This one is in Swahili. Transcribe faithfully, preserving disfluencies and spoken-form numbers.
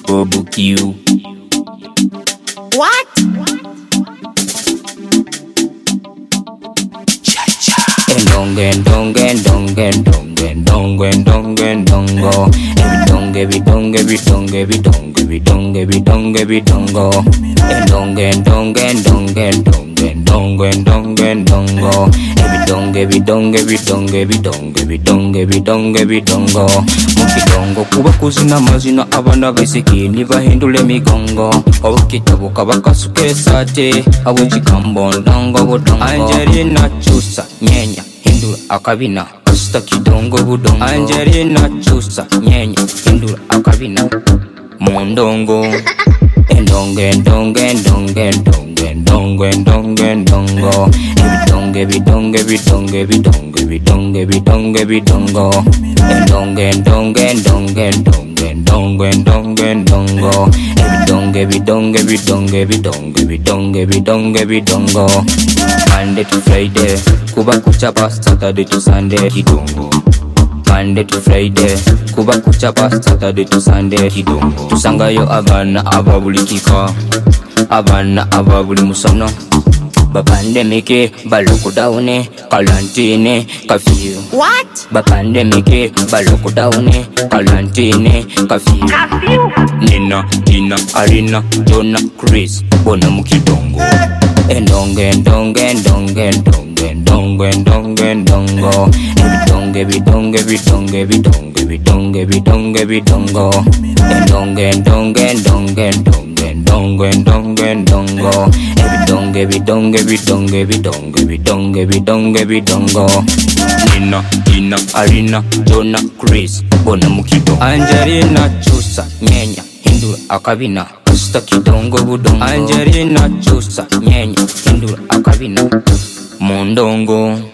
Bobo Q. What? Donge donge donge donge donge donge dongo. Every donge every donge every donge every donge every donge every donge every dongo. Donge donge donge donge donge donge dongo. Every donge every donge every donge every donge every donge every donge every dongo. Mukidongo kuba kuzina mazina abana besikini bahindule migongo. Obukitabuka bakasuke sate abujikambo ndongo budongo. Angelina chusa nyenya hindura akabina kasta kidongo budongo. Angelina chusa nyenya hindura akabina mondongo. Endonge endonge endonge endonge endonge endonge endongo. Ebidonge bidonge bidonge bidonge bidonge bidonge bidongo. Endonge endonge endonge endonge endonge endonge endongo. Ebidonge bidonge bidonge bidonge bidonge bidonge bidongo. Monday to Friday kuba kuchapa, Saturday to Sunday kidongo. Monday to Friday kuba kuchapa, Saturday to Sunday kidongo. Tusangayo abana ababulikika, abana ababuli musono. Bapandemike balokudawune kalantine kafyu. What? Bapandemike balokudawune kalantine kafyu. Nina Tina Arina Jona Chris bona mukidongo. Endonge endonge endonge endonge endonge endonge endongo. Ebidonge bidonge bidonge bidonge bidonge bidonge bidongo. Endonge endonge endonge endonge endonge endonge endongo. Ebidonge bidonge bidonge bidonge bidonge bidonge bidongo. Nina Tina Arina Jona Chris bona mukidongo. Angelina chusa nyenya hindura akabina kasta kidongo budongo. Angelina chusa nyenya hindura akabina mondongo.